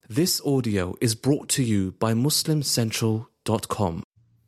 This audio is brought to you by MuslimCentral.com.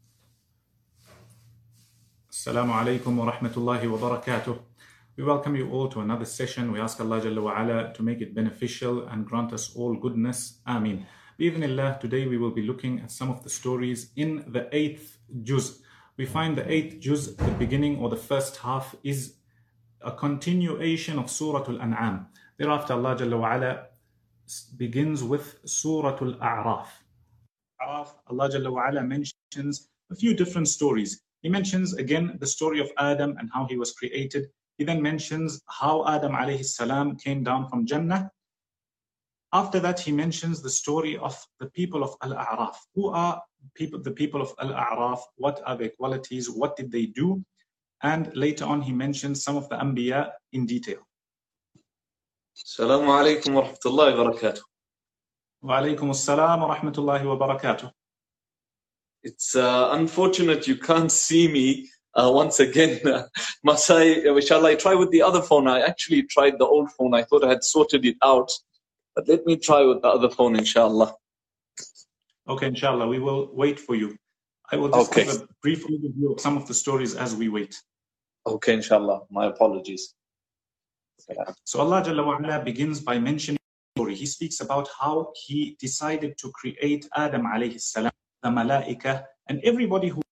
Assalamu alaikum wa rahmatullahi wa barakatuh. We welcome you all to another session. We ask Allah Jalla wa Ala to make it beneficial and grant us all goodness. Ameen. Bi-idhnillah, today we will be looking at some of the stories in the 8th juz. We find the 8th juz, the beginning or the first half, is a continuation of Surah Al-An'am. Thereafter Allah Jalla wa Ala begins with Surah Al-A'raf. Allah Jalla wa Ala mentions a few different stories. He mentions again the story of Adam and how he was created. He then mentions how Adam alayhi salam came down from Jannah. After that, he mentions the story of the people of Al-A'raf. Who are the people of Al-A'raf? What are their qualities? What did they do? And later on, he mentions some of the Anbiya in detail. Assalamu alaikum wa rahmatullahi wa barakatuh. Wa alaikum assalam wa rahmatullahi wa barakatuh. It's unfortunate you can't see me once again. Shall I try with the other phone? I actually tried the old phone. I thought I had sorted it out. But let me try with the other phone, inshallah. Okay, inshallah. We will wait for you. I will just give a brief overview of some of the stories as we wait. Okay, inshallah. My apologies. So Allah Jalla wa Ala begins by mentioning the story. He speaks about how he decided to create Adam alayhi salam, the malaika, and everybody who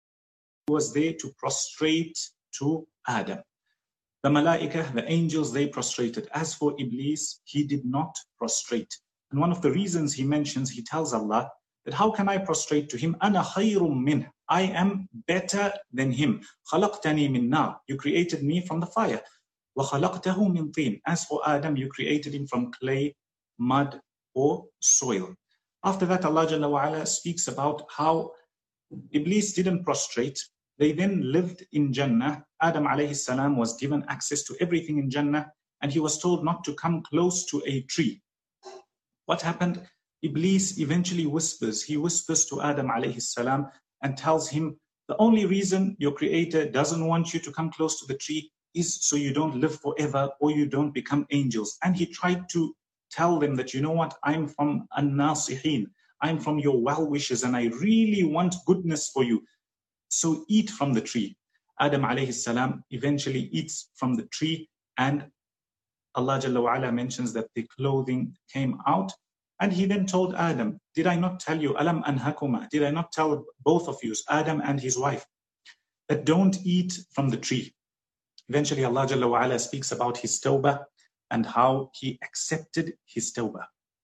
was there to prostrate to Adam. The malaika, the angels, they prostrated. As for Iblis, he did not prostrate. And one of the reasons he mentions, he tells Allah that how can I prostrate to him? Ana khayrum minh. I am better than him. Khalaqtani min nar. You created me from the fire. وَخَلَقْتَهُ مِنْ طِينٍ. As for Adam, you created him from clay, mud, or soil. After that, Allah Jalla wa Ala speaks about how Iblis didn't prostrate. They then lived in Jannah. Adam alayhi salam was given access to everything in Jannah, and he was told not to come close to a tree. What happened? Iblis eventually whispers. He whispers to Adam alayhi salam and tells him, the only reason your creator doesn't want you to come close to the tree is so you don't live forever or you don't become angels. And he tried to tell them that, you know what, I'm from An-Nasihin. I'm from your well-wishers and I really want goodness for you. So eat from the tree. Adam alayhi salam eventually eats from the tree, and Allah Jalla wa Ala mentions that the clothing came out. And he then told Adam, did I not tell you, Alam anhakuma, did I not tell both of you, Adam and his wife, that don't eat from the tree? Eventually, Allah Jalla wa Ala speaks about his tawbah and how he accepted his tawbah.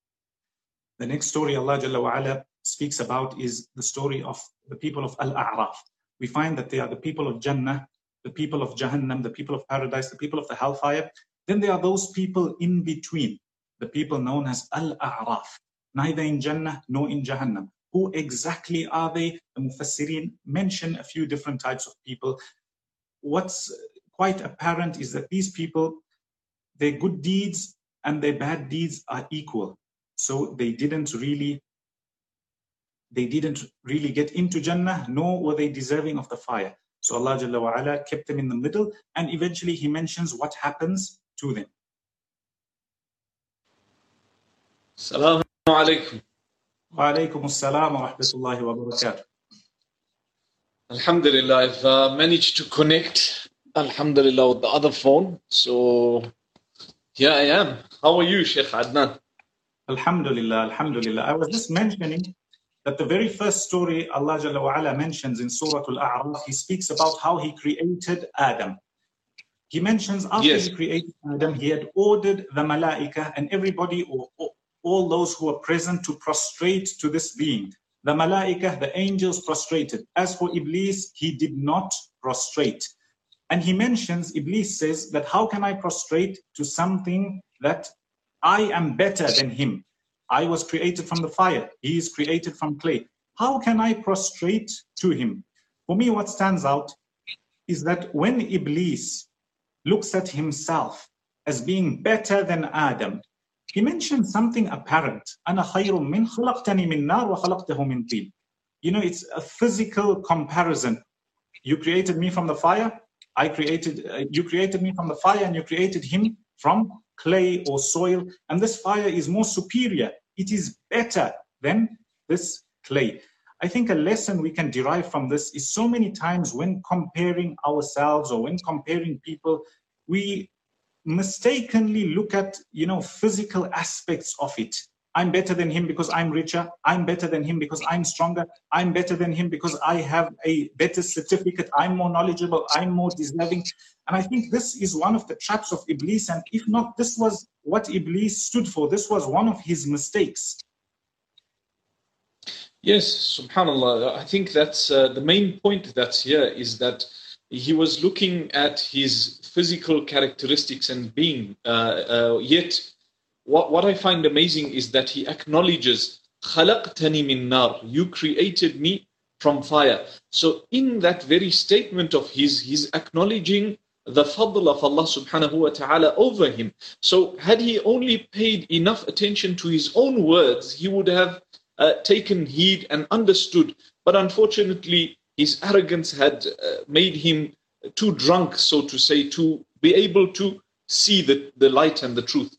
The next story Allah Jalla wa Ala speaks about is the story of the people of Al-A'raf. We find that they are the people of Jannah, the people of Jahannam, the people of paradise, the people of the hellfire. Then there are those people in between, the people known as Al-A'raf, neither in Jannah nor in Jahannam. Who exactly are they? The Mufassirin mention a few different types of people. What's quite apparent is that these people, their good deeds and their bad deeds are equal. So they didn't really get into Jannah, nor were they deserving of the fire. So Allah Jalla wa Ala kept them in the middle, and eventually he mentions what happens to them. Assalamu alaikum. Wa alaikum assalam wa rahmatullahi wa barakatuh. Alhamdulillah, I've managed to connect, alhamdulillah, with the other phone. So here I am. How are you, Sheikh Adnan? Alhamdulillah, alhamdulillah. I was just mentioning that the very first story Allah Jalla wa Ala mentions in Surah Al-A'raf, he speaks about how he created Adam. He mentions after he created Adam, he had ordered the malaika and everybody, or all those who were present, to prostrate to this being. The malaika, the angels, prostrated. As for Iblis, he did not prostrate. And he mentions, Iblis says that how can I prostrate to something that I am better than him? I was created from the fire. He is created from clay. How can I prostrate to him? For me, what stands out is that when Iblis looks at himself as being better than Adam, he mentions something apparent. أَنَا خَيْرٌ مِّنْ خَلَقْتَنِي مِنْ نَارٍ وَخَلَقْتَهُ مِنْ طِينٍ. You know, it's a physical comparison. You created me from the fire. You created me from the fire, and you created him from clay or soil. And this fire is more superior it is better than this clay. I think a lesson we can derive from this is so many times when comparing ourselves or when comparing people, we mistakenly look at, physical aspects of it. I'm better than him because I'm richer. I'm better than him because I'm stronger. I'm better than him because I have a better certificate. I'm more knowledgeable. I'm more deserving. And I think this is one of the traps of Iblis. And if not, this was what Iblis stood for. This was one of his mistakes. Yes, subhanAllah. I think that's the main point that's here is that he was looking at his physical characteristics and being, yet what I find amazing is that he acknowledges, خَلَقْتَنِي مِن نَارٍ, you created me from fire. So in that very statement of his, he's acknowledging the fadl of Allah subhanahu wa ta'ala over him. So had he only paid enough attention to his own words, he would have taken heed and understood. But unfortunately, his arrogance had made him too drunk, so to say, to be able to see the light and the truth.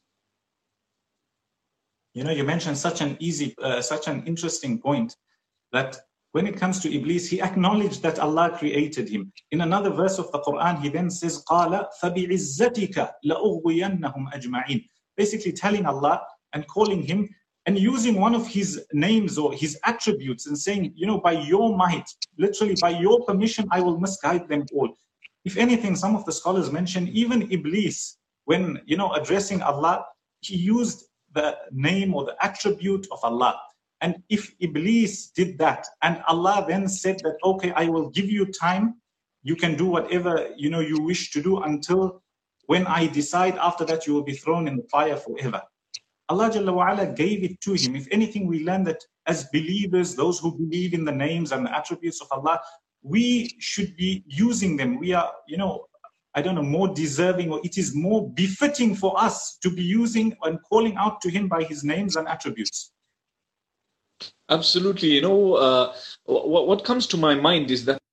You mentioned such an interesting point that when it comes to Iblis, he acknowledged that Allah created him. In another verse of the Quran, he then says, قَالَ فَبِعِزَّتِكَ لَأُغْوِيَنَّهُمْ أَجْمَعِينَ, basically telling Allah and calling him and using one of his names or his attributes and saying, by your might, literally by your permission, I will misguide them all. If anything, some of the scholars mention even Iblis, when, addressing Allah, he used the name or the attribute of Allah. And if Iblis did that, and Allah then said that, okay, I will give you time, you can do whatever, you wish to do until when I decide, after that you will be thrown in the fire forever. Allah Jalla wa Ala gave it to him. If anything, we learn that as believers, those who believe in the names and the attributes of Allah, we should be using them. We are, more deserving, or it is more befitting for us to be using and calling out to him by his names and attributes. Absolutely. What comes to my mind is that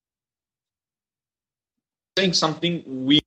saying something we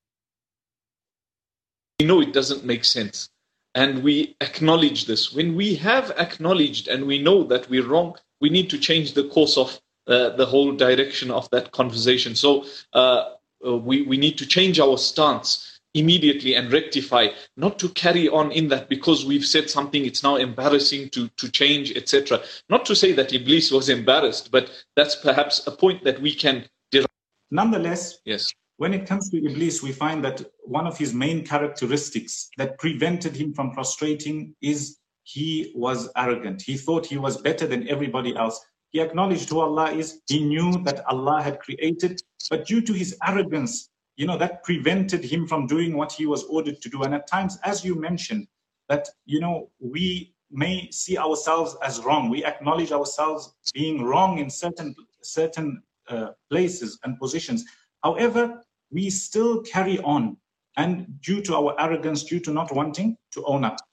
know it doesn't make sense. And we acknowledge this. When we have acknowledged and we know that we're wrong, we need to change the course of the whole direction of that conversation. So we need to change our stance immediately and rectify, not to carry on in that because we've said something, it's now embarrassing to change, etc. Not to say that Iblis was embarrassed, but that's perhaps a point that we can derive. Nonetheless, yes. When it comes to Iblis, we find that one of his main characteristics that prevented him from prostrating is he was arrogant. He thought he was better than everybody else. He acknowledged who Allah is. He knew that Allah had created, but due to his arrogance, that prevented him from doing what he was ordered to do. And at times, as you mentioned, that, we may see ourselves as wrong. We acknowledge ourselves being wrong in certain places and positions. However, we still carry on, and due to our arrogance, due to not wanting to own up.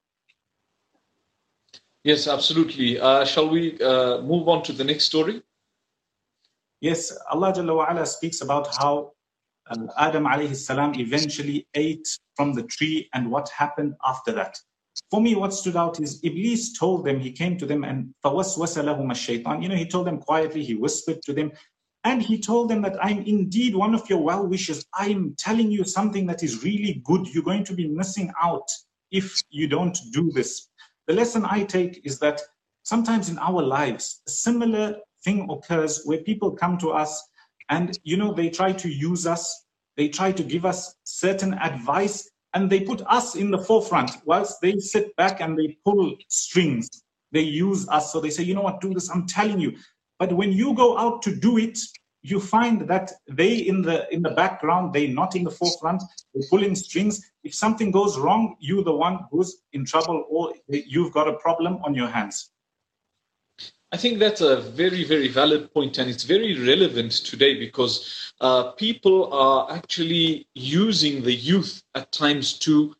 Yes, absolutely. Shall we move on to the next story? Yes, Allah Jalla wa Ala speaks about how Adam alayhi salam eventually ate from the tree and what happened after that. For me, what stood out is Iblis told them, he came to them and فَوَسْوَسَ لَهُمَ الشَّيْطَانِ. He told them quietly, he whispered to them, and he told them that I'm indeed one of your well-wishers. I'm telling you something that is really good. You're going to be missing out if you don't do this. The lesson I take is that sometimes in our lives, a similar thing occurs where people come to us and, they try to use us. They try to give us certain advice and they put us in the forefront whilst they sit back and they pull strings. They use us. So they say, you know what, do this. I'm telling you. But when you go out to do it, you find that they in the background, they're not in the forefront, they're pulling strings. If something goes wrong, you're the one who's in trouble or you've got a problem on your hands. I think that's a very, very valid point, and it's very relevant today because people are actually using the youth at times to,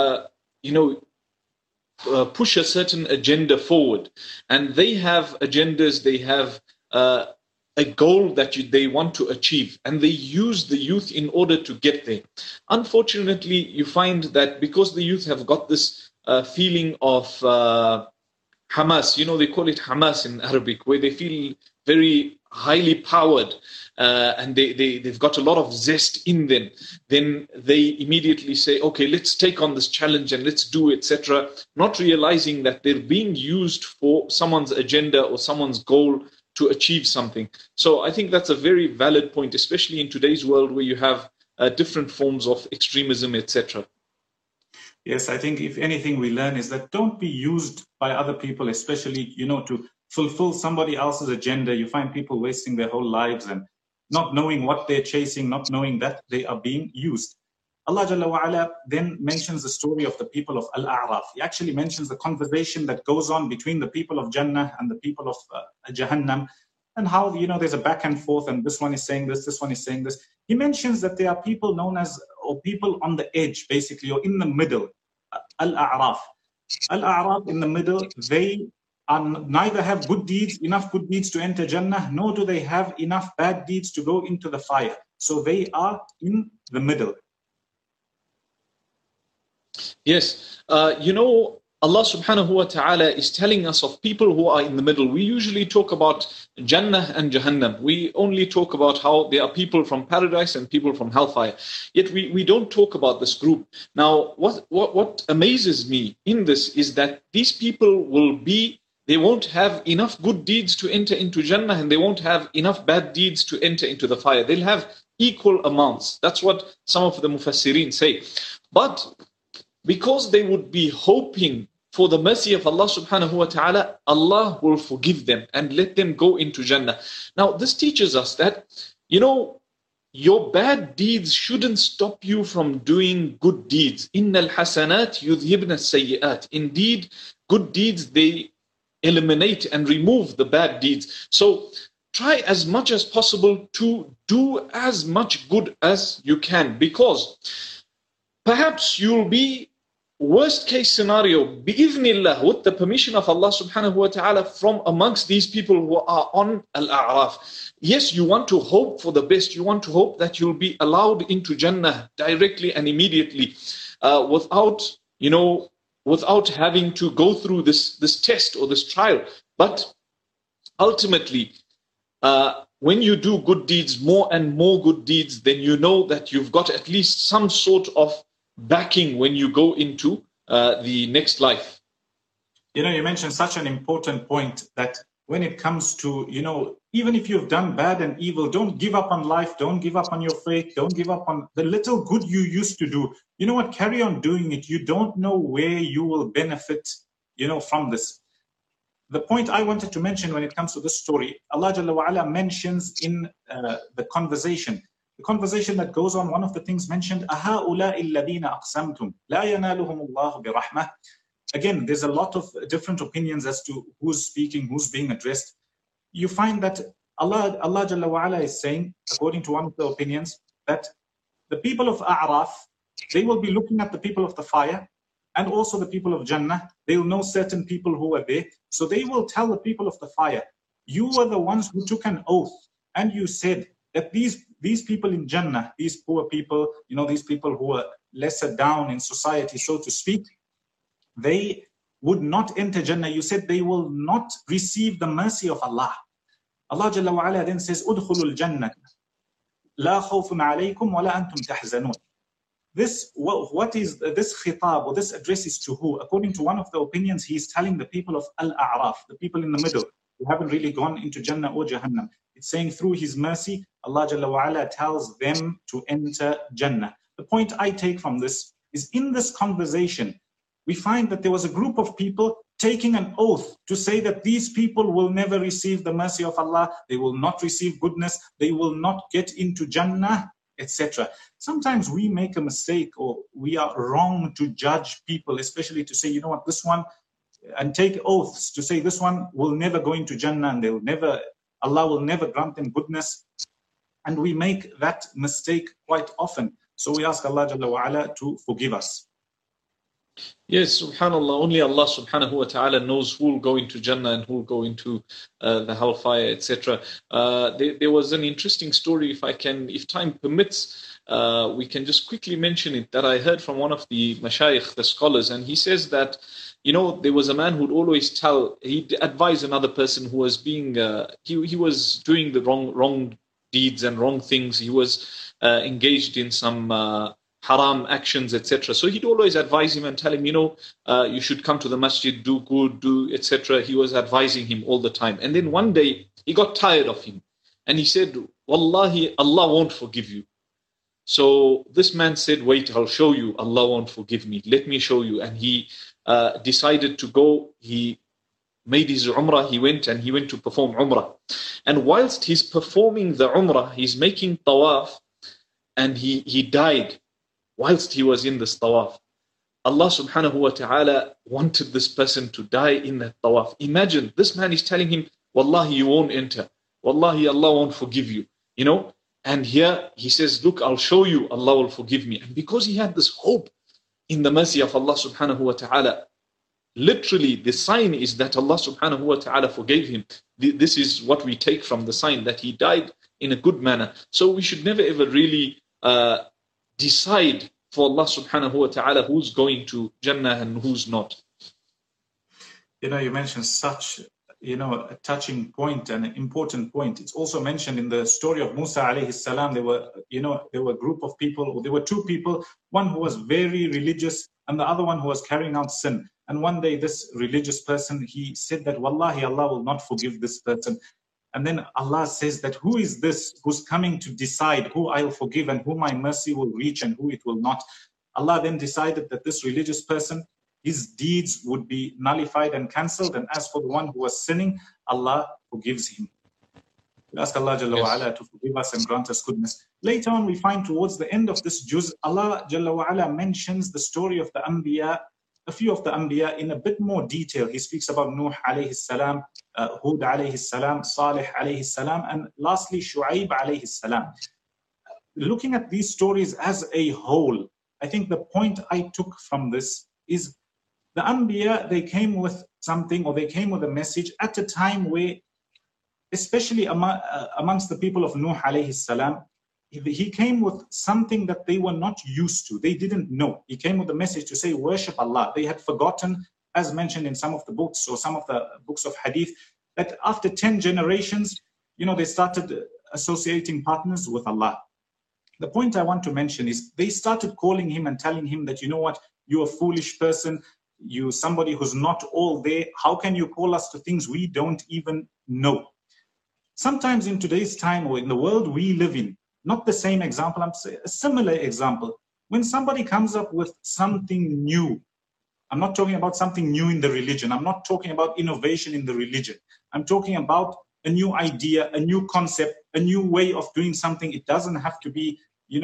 push a certain agenda forward. And they have agendas, they have a goal that they want to achieve, and they use the youth in order to get there. Unfortunately, you find that because the youth have got this feeling of Hamas, they call it Hamas in Arabic, where they feel very highly powered and they've got a lot of zest in them, then they immediately say, okay, let's take on this challenge and let's do, etc., not realizing that they're being used for someone's agenda or someone's goal to achieve something. So I think that's a very valid point, especially in today's world where you have different forms of extremism, etc. Yes, I think if anything we learn is that don't be used by other people, especially, to fulfill somebody else's agenda. You find people wasting their whole lives and not knowing what they're chasing, not knowing that they are being used. Allah Jalla wa Ala then mentions the story of the people of Al-A'raf. He actually mentions the conversation that goes on between the people of Jannah and the people of Jahannam, and how, there's a back and forth, and this one is saying this one is saying this. He mentions that there are people known as, or people on the edge, basically, or in the middle, Al-A'raf. Al-A'raf in the middle, they neither have enough good deeds to enter Jannah, nor do they have enough bad deeds to go into the fire. So they are in the middle. Yes, Allah subhanahu wa ta'ala is telling us of people who are in the middle. We usually talk about Jannah and Jahannam. We only talk about how there are people from paradise and people from hellfire. Yet we don't talk about this group. Now, what amazes me in this is that these people they won't have enough good deeds to enter into Jannah, and they won't have enough bad deeds to enter into the fire. They'll have equal amounts. That's what some of the Mufassirin say. But because they would be hoping for the mercy of Allah subhanahu wa ta'ala, Allah will forgive them and let them go into Jannah. Now, this teaches us that, your bad deeds shouldn't stop you from doing good deeds. Innal hasanat yudhibna sayyi'at. Indeed, good deeds, they eliminate and remove the bad deeds. So try as much as possible to do as much good as you can, because perhaps you'll be, worst case scenario, bi'idhnillah, with the permission of Allah subhanahu wa ta'ala, from amongst these people who are on Al-A'raf. Yes, you want to hope for the best. You want to hope that you'll be allowed into Jannah directly and immediately, without having to go through this test or this trial. But ultimately, when you do good deeds, more and more good deeds, then you know that you've got at least some sort of backing when you go into the next life. You mentioned such an important point, that when it comes to, even if you've done bad and evil, don't give up on life, don't give up on your faith, don't give up on the little good you used to do. You know what? Carry on doing it. You don't know where you will benefit, from this. The point I wanted to mention when it comes to this story, Allah Jalla wa Ala mentions in the conversation that goes on, one of the things mentioned, أَهَؤُلَاءِ الَّذِينَ أَقْسَمْتُمْ لَا يَنَالُهُمُ اللَّهُ بِرَحْمَةٍ. Again, there's a lot of different opinions as to who's speaking, who's being addressed. You find that Allah Jalla wa Ala is saying, according to one of the opinions, that the people of A'raf, they will be looking at the people of the fire and also the people of Jannah. They will know certain people who are there. So they will tell the people of the fire, you were the ones who took an oath and you said that these people in Jannah, these poor people, these people who are lesser down in society, so to speak, they would not enter Jannah. You said they will not receive the mercy of Allah. Allah Jalla wa Ala then says, "Udkhulul Jannah, la khawfun alaykum wa la antum tahzanun." What is this khitab, or this address is to who? According to one of the opinions, he is telling the people of Al-A'raf, the people in the middle, who haven't really gone into Jannah or Jahannam. It's saying through his mercy, Allah Jalla wa Ala tells them to enter Jannah. The point I take from this is, in this conversation, we find that there was a group of people taking an oath to say that these people will never receive the mercy of Allah, they will not receive goodness, they will not get into Jannah, etc. Sometimes we make a mistake, or we are wrong to judge people, especially to say, this one, and take oaths to say this one will never go into Jannah and Allah will never grant them goodness. And we make that mistake quite often. So we ask Allah Jalla wa Ala to forgive us. Yes, subhanAllah, only Allah subhanahu wa ta'ala knows who will go into Jannah and who will go into the hellfire, etc. There was an interesting story, if time permits. we can just quickly mention it, that I heard from one of the mashayikh, the scholars, and he says that, there was a man who'd always he'd advise another person who was being, he was doing the wrong deeds and wrong things. He was engaged in some haram actions, etc. So he'd always advise him and tell him, you should come to the masjid, do good, do, etc. He was advising him all the time. And then one day he got tired of him and he said, Wallahi, Allah won't forgive you. So this man said, wait, I'll show you. Allah won't forgive me. Let me show you. And he decided to go. He made his umrah. He went to perform umrah. And whilst he's performing the umrah, he's making tawaf, and he died whilst he was in this tawaf. Allah subhanahu wa ta'ala wanted this person to die in that tawaf. Imagine, this man is telling him, Wallahi, you won't enter. Wallahi, Allah won't forgive you. And here he says, look, I'll show you, Allah will forgive me. And because he had this hope in the mercy of Allah subhanahu wa ta'ala, literally the sign is that Allah subhanahu wa ta'ala forgave him. This is what we take from the sign, that he died in a good manner. So we should never ever really decide for Allah subhanahu wa ta'ala who's going to Jannah and who's not. You mentioned such a touching point and an important point. It's also mentioned in the story of Musa alayhi salam. There were a group of people, or there were two people, one who was very religious and the other one who was carrying out sin. And one day this religious person, he said that, Wallahi, Allah will not forgive this person. And then Allah says that, who is this who's coming to decide who I'll forgive and who my mercy will reach and who it will not? Allah then decided that this religious person, his deeds would be nullified and cancelled. And as for the one who was sinning, Allah forgives him. We ask Allah Jalla wa ala to forgive us and grant us goodness. Later on, we find towards the end of this juz, Allah Jalla wa ala mentions the story of the Anbiya, a few of the Anbiya in a bit more detail. He speaks about Nuh alayhi salam, Hud alayhi salam, Salih alayhi salam, and lastly Shu'aib alayhi salam. Looking at these stories as a whole, I think the point I took from this is the Anbiya, they came with something, or they came with a message at a time where, especially amongst the people of Nuh alayhi salam, he came with something that they were not used to. They didn't know. He came with a message to say, worship Allah. They had forgotten, as mentioned in some of the books or some of the books of hadith, that after 10 generations, they started associating partners with Allah. The point I want to mention is they started calling him and telling him that, you're a foolish person. You're somebody who's not all there. How can you call us to things we don't even know? Sometimes in today's time, or in the world we live in, not the same example, I'm saying a similar example. When somebody comes up with something new, I'm not talking about something new in the religion. I'm not talking about innovation in the religion. I'm talking about a new idea, a new concept, a new way of doing something. It doesn't have to be,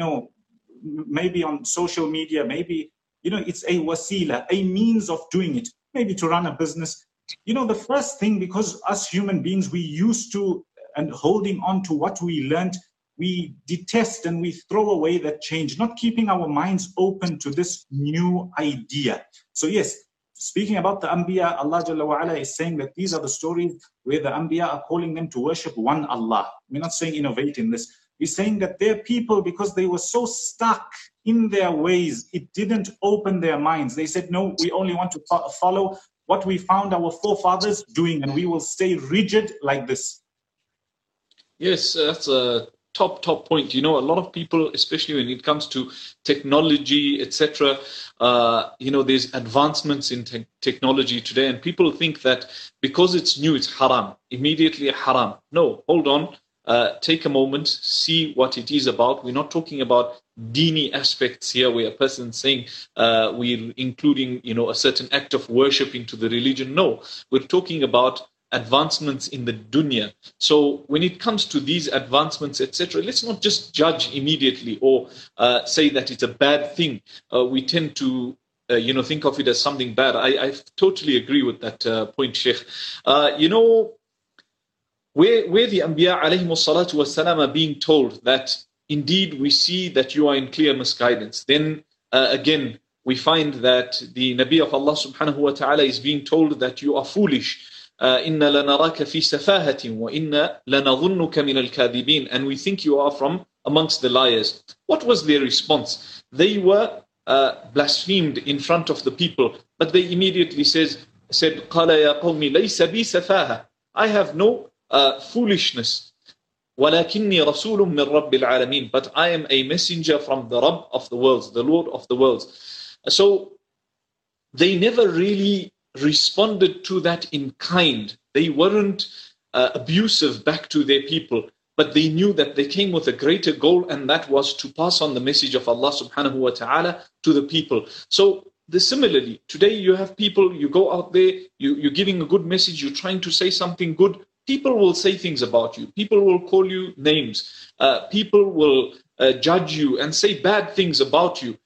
maybe on social media, maybe, it's a wasila, a means of doing it, maybe to run a business. The first thing, because us human beings, we used to, and holding on to what we learned, we detest and we throw away that change, not keeping our minds open to this new idea. So yes, speaking about the Anbiya, Allah Jalla wa ala is saying that these are the stories where the Anbiya are calling them to worship one Allah. We're not saying innovate in this. We're saying that their people, because they were so stuck in their ways, it didn't open their minds. They said, no, we only want to follow what we found our forefathers doing, and we will stay rigid like this. Yes, that's a top point. A lot of people, especially when it comes to technology, etc., there's advancements in technology today, and people think that because it's new, it's haram, immediately haram. No, hold on. Take a moment, see what it is about. We're not talking about dini aspects here, where a person's saying we're including, a certain act of worship into the religion. No, we're talking about advancements in the dunya. So when it comes to these advancements, etc., let's not just judge immediately or say that it's a bad thing. We tend to think of it as something bad. I totally agree with that point, Sheikh. Where the Anbiya alayhimu salatu wassalam are being told that indeed we see that you are in clear misguidance, then again we find that the Nabi of Allah subhanahu wa ta'ala is being told that you are foolish. إِنَّا لَنَرَاكَ فِي سَفَاهَةٍ وَإِنَّا لَنَظُنُّكَ مِنَ الْكَاذِبِينَ, and we think you are from amongst the liars. What was their response? They were blasphemed in front of the people, but they immediately said, قَالَ يَا قَوْمِ لَيْسَ بِي سَفَاهَةٌ, I have no foolishness. وَلَكِنِّي رَسُولٌ مِّن رَبِّ الْعَالَمِينَ, but I am a messenger from the Rabb of the worlds, the Lord of the worlds. So they never really responded to that in kind. They weren't abusive back to their people, but they knew that they came with a greater goal, and that was to pass on the message of Allah subhanahu wa ta'ala to the people. So similarly, today you have people, you go out there, you're giving a good message, you're trying to say something good, people will say things about you, people will call you names, people will judge you and say bad things about you.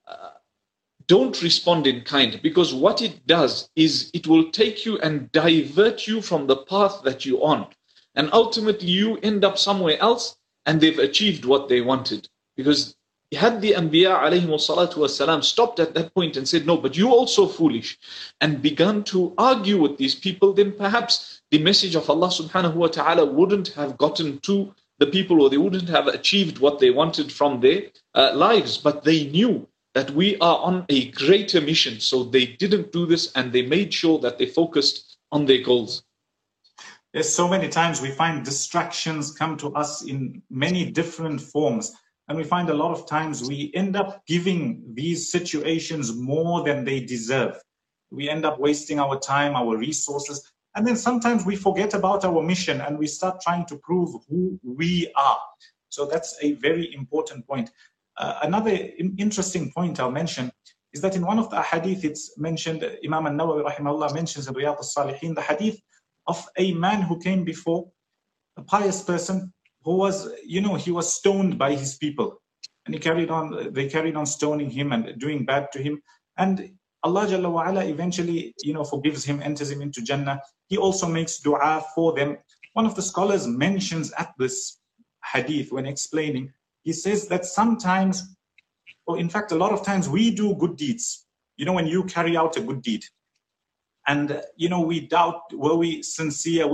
Don't respond in kind, because what it does is it will take you and divert you from the path that you're on. And ultimately you end up somewhere else, and they've achieved what they wanted. Because had the Anbiya alayhi salatu wasalam stopped at that point and said, no, but you also foolish, and begun to argue with these people, then perhaps the message of Allah subhanahu wa ta'ala wouldn't have gotten to the people, or they wouldn't have achieved what they wanted from their lives. But they knew that we are on a greater mission, so they didn't do this, and they made sure that they focused on their goals. Yes, so many times we find distractions come to us in many different forms. And we find a lot of times we end up giving these situations more than they deserve. We end up wasting our time, our resources. And then sometimes we forget about our mission and we start trying to prove who we are. So that's a very important point. Another interesting point I'll mention is that in one of the hadith, it's mentioned, Imam al-Nawawi rahimahullah mentions in Riyadh al-Salihin, the hadith of a man who came before, a pious person who was, he was stoned by his people. And they carried on stoning him and doing bad to him. And Allah Jalla wa Ala eventually, forgives him, enters him into Jannah. He also makes dua for them. One of the scholars mentions at this hadith when explaining, he says that sometimes, or in fact, a lot of times we do good deeds. When you carry out a good deed, and, we doubt, were we sincere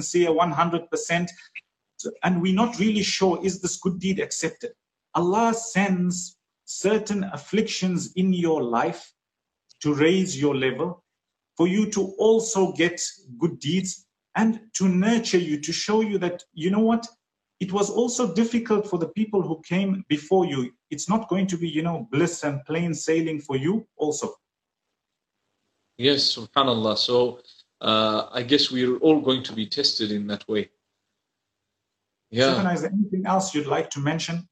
100%? And we're not really sure, is this good deed accepted? Allah sends certain afflictions in your life to raise your level, for you to also get good deeds, and to nurture you, to show you that, it was also difficult for the people who came before you. It's not going to be, bliss and plain sailing for you also. Yes, subhanAllah. So I guess we're all going to be tested in that way. Yeah. Is there anything else you'd like to mention?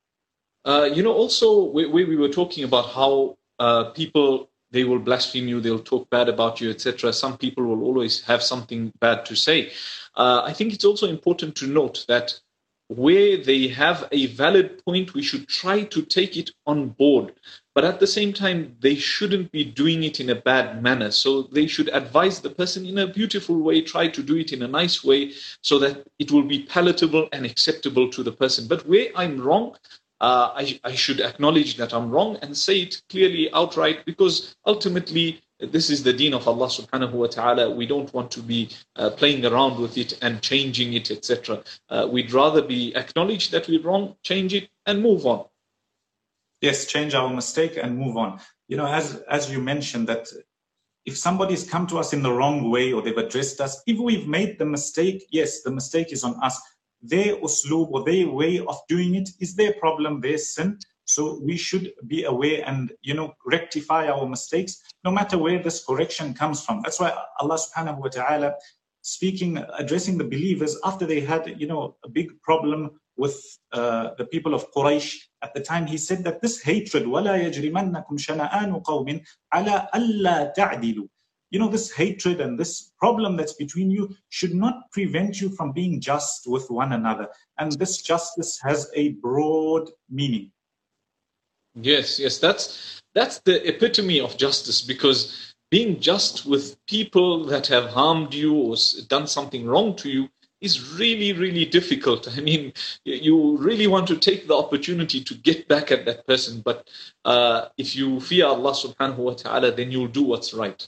Also, we were talking about how people, they will blaspheme you, they'll talk bad about you, etc. Some people will always have something bad to say. I think it's also important to note that where they have a valid point, we should try to take it on board. But at the same time, they shouldn't be doing it in a bad manner. So they should advise the person in a beautiful way, try to do it in a nice way, so that it will be palatable and acceptable to the person. But where I'm wrong, I should acknowledge that I'm wrong and say it clearly outright, because ultimately this is the deen of Allah subhanahu wa ta'ala. We don't want to be playing around with it and changing it, etc. We'd rather be acknowledge that we're wrong, change it and move on. Yes, change our mistake and move on. As you mentioned, that if somebody's come to us in the wrong way, or they've addressed us, if we've made the mistake, yes, the mistake is on us. Their usloob or their way of doing it is their problem, their sin. So we should be aware and, rectify our mistakes, no matter where this correction comes from. That's why Allah subhanahu wa ta'ala, addressing the believers after they had, a big problem with the people of Quraysh at the time, he said that this hatred, وَلَا يَجْرِمَنَّكُمْ شَنَآنُ قَوْمٍ عَلَىٰ أَلَّا تَعْدِلُوا. This hatred and this problem that's between you should not prevent you from being just with one another. And this justice has a broad meaning. Yes, that's the epitome of justice, because being just with people that have harmed you or done something wrong to you is really, really difficult. I mean, you really want to take the opportunity to get back at that person. But if you fear Allah subhanahu wa ta'ala, then you'll do what's right.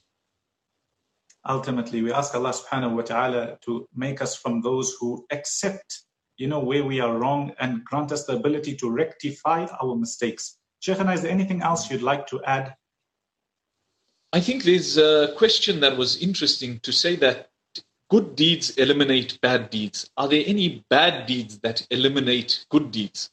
Ultimately, we ask Allah subhanahu wa ta'ala to make us from those who accept, where we are wrong, and grant us the ability to rectify our mistakes. Shaykhana, is there anything else you'd like to add? I think there's a question that was interesting to say that good deeds eliminate bad deeds. Are there any bad deeds that eliminate good deeds?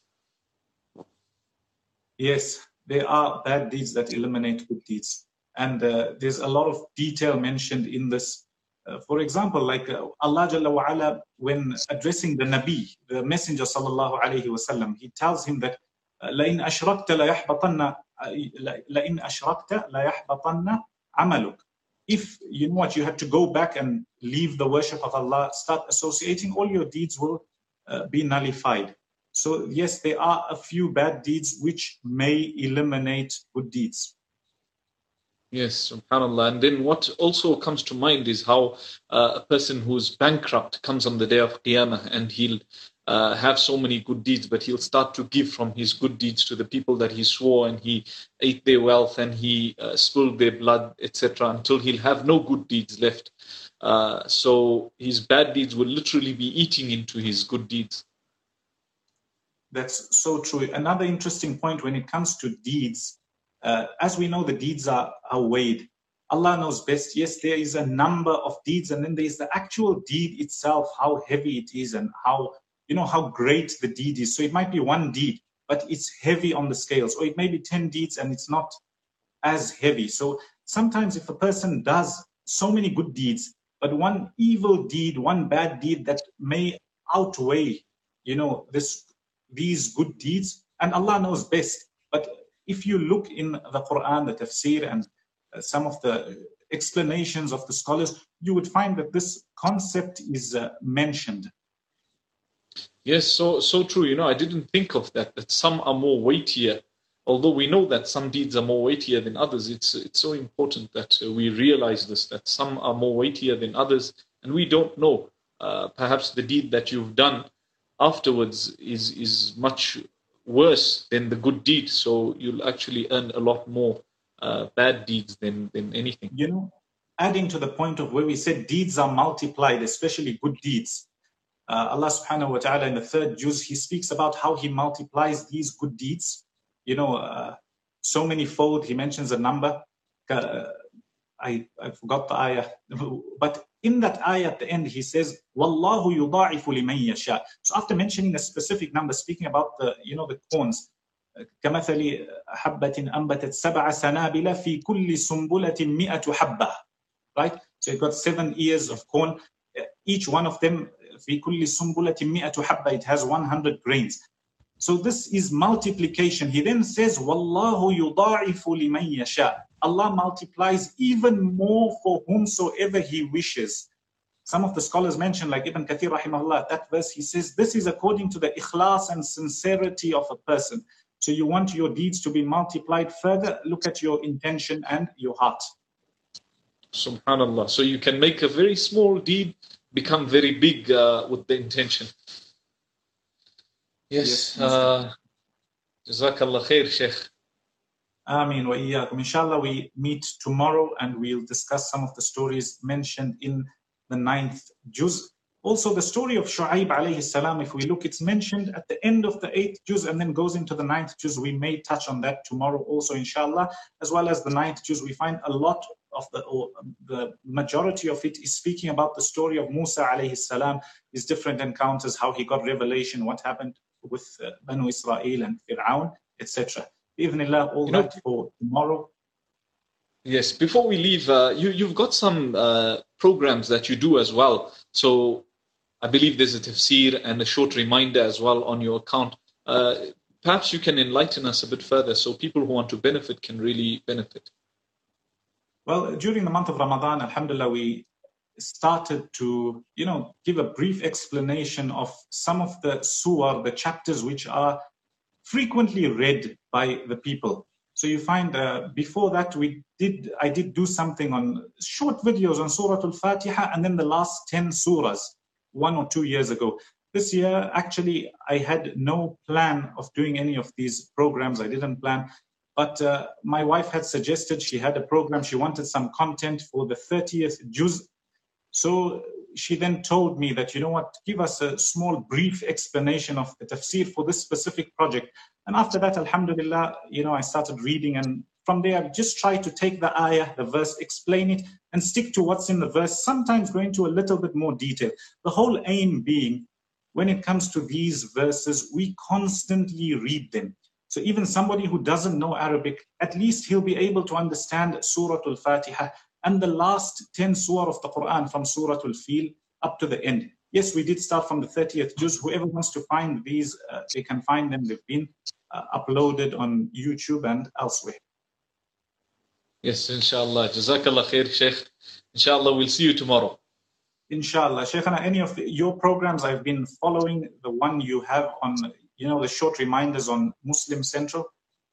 Yes, there are bad deeds that eliminate good deeds. And there's a lot of detail mentioned in this. For example, like Allah Jalla wa Ala, when addressing the Nabi, the Messenger Sallallahu Alaihi Wasallam, he tells him that لَإِنْ أَشْرَكْتَ لَيَحْبَطَنَّ عَمَلُكَ. If you know what, you had to go back and leave the worship of Allah, start associating, all your deeds will be nullified. So yes, there are a few bad deeds which may eliminate good deeds. Yes, subhanAllah. And then what also comes to mind is how a person who's bankrupt comes on the day of Qiyamah, and he'll have so many good deeds, but he'll start to give from his good deeds to the people that he swore, and he ate their wealth, and he spilled their blood, etc., until he'll have no good deeds left. So his bad deeds will literally be eating into his good deeds. That's so true. Another interesting point when it comes to deeds, as we know, the deeds are weighed. Allah knows best. Yes, there is a number of deeds, and then there is the actual deed itself, how heavy it is, and how great the deed is. So it might be one deed, but it's heavy on the scales, or it may be 10 deeds and it's not as heavy. So sometimes if a person does so many good deeds, but one evil deed, one bad deed that may outweigh, these good deeds, and Allah knows best. But if you look in the Quran, the tafsir, and some of the explanations of the scholars, you would find that this concept is mentioned. Yes, so true. I didn't think of that some are more weightier. Although we know that some deeds are more weightier than others, it's so important that we realize this, that some are more weightier than others, and we don't know. Perhaps the deed that you've done afterwards is much worse than the good deed, so you'll actually earn a lot more bad deeds than anything. Adding to the point of where we said deeds are multiplied, especially good deeds, Allah subhanahu wa ta'ala in the 3rd juz, he speaks about how he multiplies these good deeds, so many fold. He mentions a number. I forgot the ayah, but in that ayah at the end he says, "Wallahu yudha'ifu liman yasha." So after mentioning a specific number, speaking about the corns, كَمَثَلِ حَبَّةٍ أَنبَتَتْ سَبْعَ سَنَابِلَ فِي كُلِّ سُنبُلَةٍ مِئَةُ حَبَّةٍ. Right? So you've got 7 ears of corn. Each one of them, فِي كُلِّ سُنبُلَةٍ مِئَةُ حَبَّةٍ, it has 100 grains. So this is multiplication. He then says, "Wallahu yudha'ifu liman yasha." Allah multiplies even more for whomsoever He wishes. Some of the scholars mention, like Ibn Kathir rahimahullah, that verse, he says, this is according to the ikhlas and sincerity of a person. So you want your deeds to be multiplied further, look at your intention and your heart. Subhanallah. So you can make a very small deed become very big with the intention. Yes. Jazakallah khair, Sheikh. Ameen wa iyyakum. Inshallah, we meet tomorrow and we'll discuss some of the stories mentioned in the 9th juz. Also, the story of Shu'aib alayhi salam, if we look, it's mentioned at the end of the 8th juz and then goes into the 9th juz. We may touch on that tomorrow also, inshallah. As well as the 9th juz, we find a lot of the majority of it is speaking about the story of Musa alayhi salam, his different encounters, how he got revelation, what happened with Banu Israel and Fir'aun, etc. Ibnillah, all that for tomorrow. Yes, before we leave, you've got some programs that you do as well. So I believe there's a tafsir and a short reminder as well on your account. Perhaps you can enlighten us a bit further so people who want to benefit can really benefit. Well, during the month of Ramadan, alhamdulillah, we started to, give a brief explanation of some of the surah, the chapters which are frequently read by the people. So you find before that I did do something on short videos on Surah Al-Fatiha and then the last 10 surahs 1 or 2 years ago. This year, actually, I had no plan of doing any of these programs. I didn't plan. But my wife had suggested, she had a program, she wanted some content for the 30th juz. So she then told me that, you know what, give us a small brief explanation of the tafsir for this specific project. And after that, alhamdulillah, you know, I started reading, and from there, I just try to take the ayah, the verse, explain it, and stick to what's in the verse, sometimes go into a little bit more detail. The whole aim being, when it comes to these verses, we constantly read them. So even somebody who doesn't know Arabic, at least he'll be able to understand Surah Al-Fatiha and the last 10 surah of the Quran, from Surah Al-Fil up to the end. Yes, we did start from the 30th juz. Whoever wants to find these, they can find them. They've been uploaded on YouTube and elsewhere. Yes, inshallah. Jazakallah khair, Sheikh. Inshallah, we'll see you tomorrow. Inshallah. Shaykhana, any of your programs, I've been following the one you have on, you know, the short reminders on Muslim Central.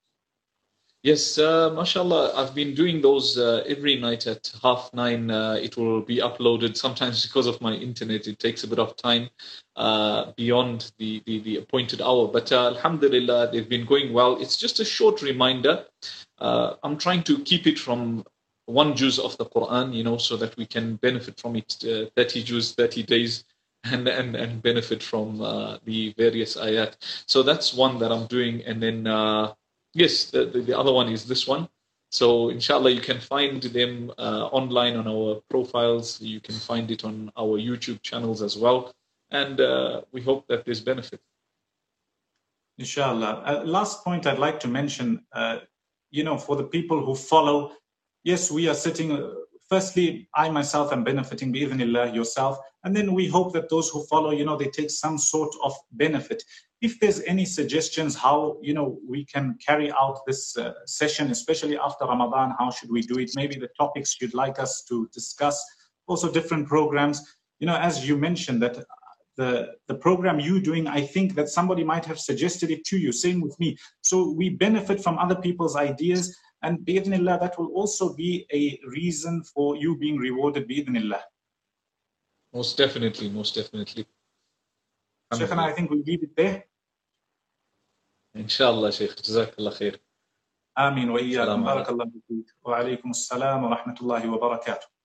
Yes, mashallah, I've been doing those every night at 9:30. It will be uploaded. Sometimes because of my internet, it takes a bit of time beyond the appointed hour. But alhamdulillah, they've been going well. It's just a short reminder. I'm trying to keep it from one juz of the Quran, you know, so that we can benefit from it 30 juz, 30 days, and benefit from the various ayat. So that's one that I'm doing. And then, yes, the other one is this one. So inshallah, you can find them online on our profiles. You can find it on our YouTube channels as well. And we hope that there's benefit. Inshallah. Last point I'd like to mention, you know, for the people who follow, yes, we are sitting, firstly, I myself am benefiting, bi'idhnillah, yourself. And then we hope that those who follow, you know, they take some sort of benefit. If there's any suggestions how, you know, we can carry out this session, especially after Ramadan, how should we do it? Maybe the topics you'd like us to discuss, also different programs. You know, as you mentioned that the program you're doing, I think that somebody might have suggested it to you, same with me. So we benefit from other people's ideas, and bi'idhnillah, that will also be a reason for you being rewarded, bi'idhnillah. Most definitely, most definitely. Shaykhana, I think we'll leave it there. Inshallah, Shaykh. Jazakallah khair. Ameen wa iyyakum. Barakallahu feek. Wa alaykum assalam wa rahmatullahi wa barakatuh.